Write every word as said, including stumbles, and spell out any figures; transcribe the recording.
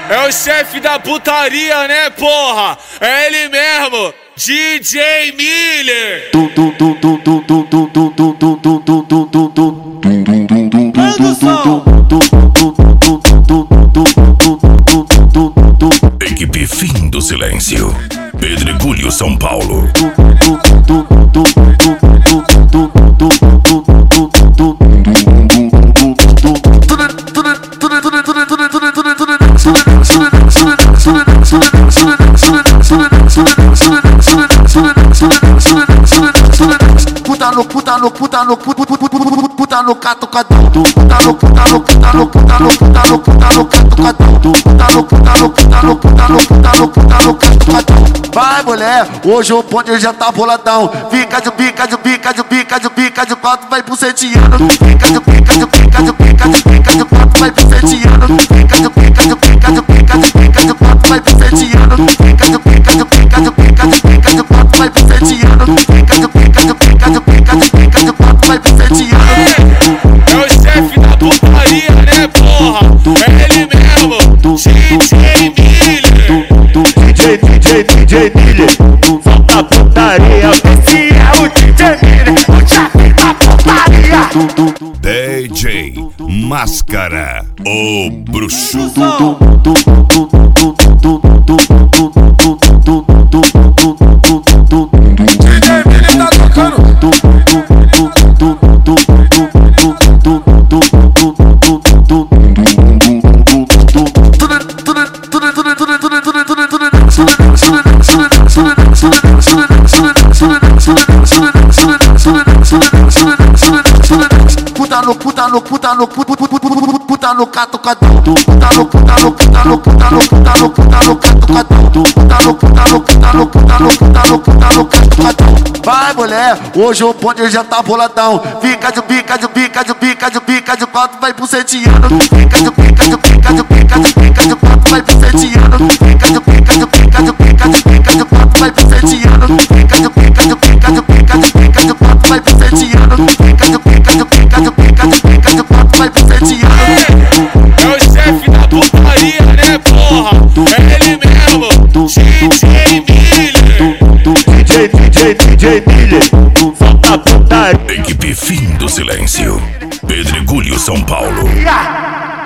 É o chefe da putaria, né, porra? É ele mesmo, D J Miller. Equipe Fim do Silêncio, Pedregulho, São Paulo. Puta no, puta no, puta no, puta no catucadão. Puta no, puta no, puta no, puta no, puta no, puta no catucadão. Puta no, puta no, puta no, puta no, puta no, puta no catucadão. Vai, mulher, hoje o bonde já tá boladão. Fica de bica, de bica, de bica, de bica, de quatro, vai buceteando. Fica de bica, de bica, de bica, de bica, de quatro, vai buceteando. Fica de bica, de bica, de bica, de bica, de quatro, vai buceteando. Fica de bica, de bica, de bica, de bica, de quatro, vai buceteando. Fica de bica, de bica, de bica, de bica, de quatro, vai buceteando. É o chefe da putaria, né, porra? É ele mesmo, D J Miller. D J, D J, D J Miller, solta putaria. Esse é o D J Miller, o chefe da putaria. D J Máscara, o bruxo. D J Miller tá tocando. Puta no, puta no, puta no, puta no catucadão. Puta no, puta no, puta no, puta no, puta no, puta no catucadão. Puta no, puta no, puta no, puta no, puta no, puta no catucadão. Vai, mulher, hoje o bonde já tá boladão. Fica de bica, de bica, de bica, de bica, de quatro, vai buceteando. Fica de bica, de bica, de bica, de bica, de quatro, vai buceteando. Fica de bica, de bica, de bica, de bica, de quatro, vai buceteando. Fica de bica, de bica, de bica, de bica, de quatro, vai buceteando. Fica de bica, de bica, de bica, de bica, de quatro, vai buceteando. É o chefe da putaria, né, porra? É ele mesmo, D J Miller. D J, D J, D J Miller, solta putaria. Equipe Fim do Silêncio, Pedregulho, São Paulo.